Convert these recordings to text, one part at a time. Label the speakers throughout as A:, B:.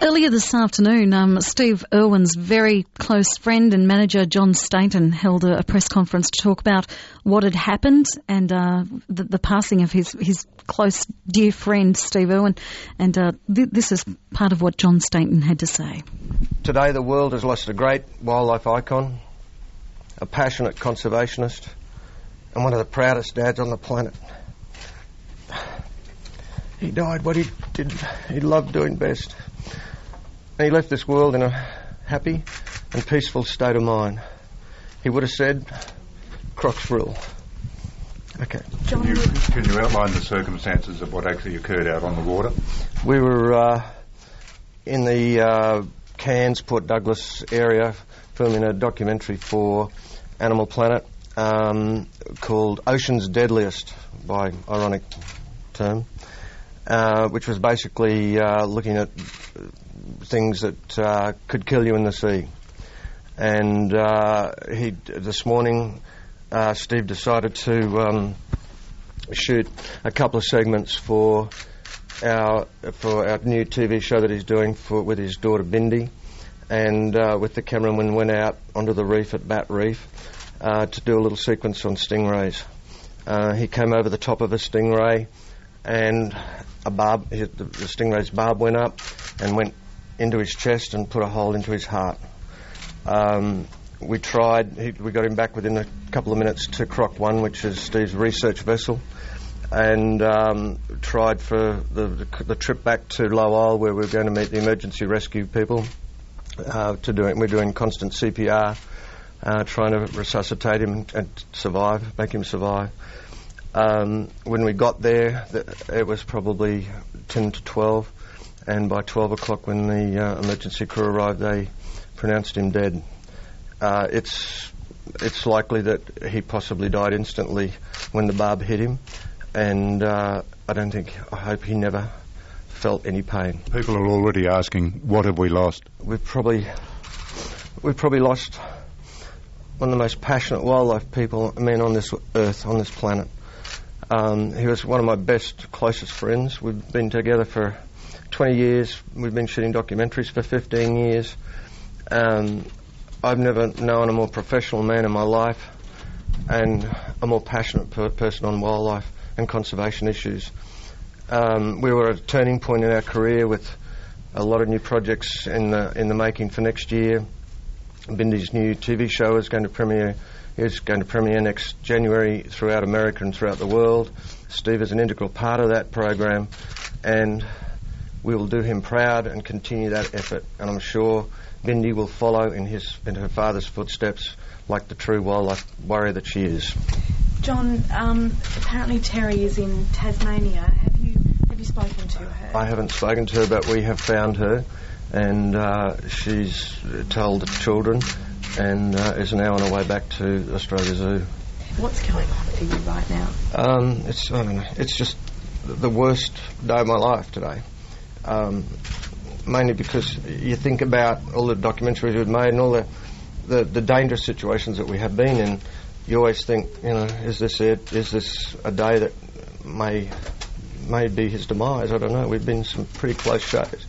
A: Earlier this afternoon, Steve Irwin's very close friend and manager John Stainton held a press conference to talk about what had happened and the passing of his close, dear friend Steve Irwin. And this is part of what John Stainton had to say.
B: Today the world has lost a great wildlife icon, a passionate conservationist, and one of the proudest dads on the planet. He died what he did, he loved doing best. And he left this world in a happy and peaceful state of mind. He would have said, Crocs rule. Okay.
C: Can you outline the circumstances of what actually occurred out on the water?
B: We were in the Cairns, Port Douglas area filming a documentary for Animal Planet called Ocean's Deadliest, by ironic term, which was basically looking at things that could kill you in the sea. And this morning Steve decided to shoot a couple of segments for our new TV show that he's doing with his daughter Bindi, and with the cameraman went out onto the reef at Bat Reef to do a little sequence on stingrays. He came over the top of a stingray, and the stingray's barb went up and went into his chest and put a hole into his heart. We got him back within a couple of minutes to Croc 1, which is Steve's research vessel, and tried for the trip back to Low Isle, where we're going to meet the emergency rescue people. We're doing constant CPR, trying to resuscitate him and make him survive. When we got there, it was probably 10 to 12, and by 12 o'clock when the emergency crew arrived, they pronounced him dead. It's likely that he possibly died instantly when the barb hit him, and I hope he never felt any pain.
C: People are already asking, what have we lost?
B: We've probably lost one of the most passionate wildlife men on this earth, on this planet. He was one of my closest friends. We've been together for 20 years. We've been shooting documentaries for 15 years. I've never known a more professional man in my life and a more passionate person on wildlife and conservation issues. We were at a turning point in our career with a lot of new projects in the making for next year. Bindi's new TV show is going to premiere next January throughout America and throughout the world. Steve is an integral part of that program, and we will do him proud and continue that effort. And I'm sure Bindi will follow in her father's footsteps like the true wildlife warrior that she is.
D: John, apparently Terry is in Tasmania. Have you spoken to her? I
B: haven't spoken to her, but we have found her, and she's told the children, and is now on her way back to Australia Zoo.
D: What's going on for you right now?
B: It's just the worst day of my life today. Mainly because you think about all the documentaries we've made and all the dangerous situations that we have been in. You always think, is this it? Is this a day that may be his demise? I don't know. We've been in some pretty close shows.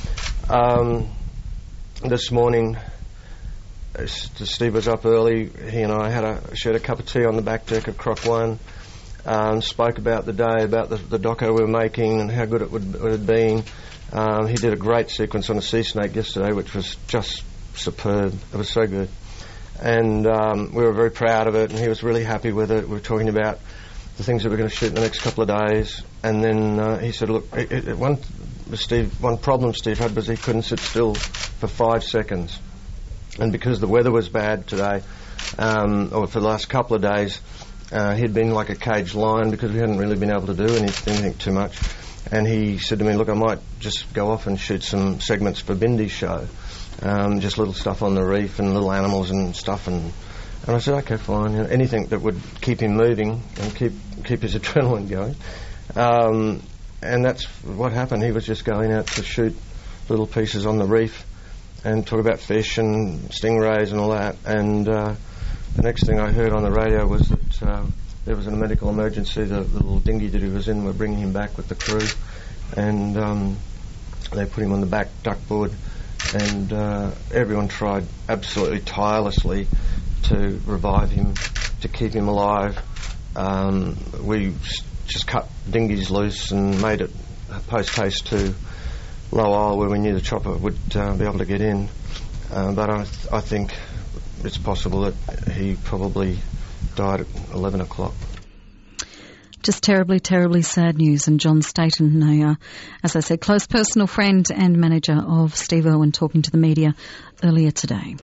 B: This morning, Steve was up early. He and I shared a cup of tea on the back deck of Croc 1. Spoke about the day, about the doco we were making and how good it had been. He did a great sequence on a sea snake yesterday, which was just superb. It was so good. And we were very proud of it, and he was really happy with it. We were talking about the things that we're going to shoot in the next couple of days. And then he said, look, one problem Steve had was he couldn't sit still for 5 seconds. And because the weather was bad today, or for the last couple of days, he'd been like a caged lion because we hadn't really been able to do anything too much. And he said to me, look, I might just go off and shoot some segments for Bindi's show, just little stuff on the reef and little animals and stuff. And I said, okay, fine. Anything that would keep him moving and keep his adrenaline going. And that's what happened. He was just going out to shoot little pieces on the reef and talk about fish and stingrays and all that. And the next thing I heard on the radio was that there was a medical emergency. The little dinghy that he was in, we're bringing him back with the crew. And They put him on the back duckboard, and everyone tried absolutely tirelessly to revive him, to keep him alive. We just cut dinghies loose and made it post-haste to Low Isle, where we knew the chopper would be able to get in. But I think it's possible that he probably died at 11 o'clock.
A: Just terribly, terribly sad news. And John Staten, as I said, close personal friend and manager of Steve Irwin, talking to the media earlier today.